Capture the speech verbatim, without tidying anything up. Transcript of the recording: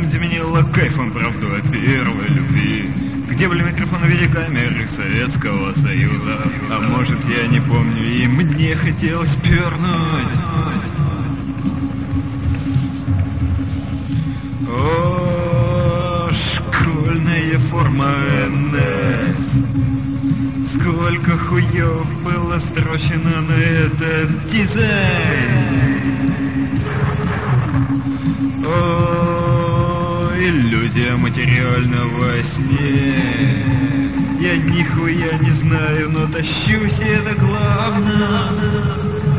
Там, где меняло кайфом правду о первой любви. Где были микрофоны в виде камеры Советского Союза. А может, я не помню, и мне хотелось пернуть. О, школьная форма эн эс. Сколько хуев было строчено на этот дизайн. О, иллюзия материального сне. Я нихуя не знаю, но тащусь, и это главное.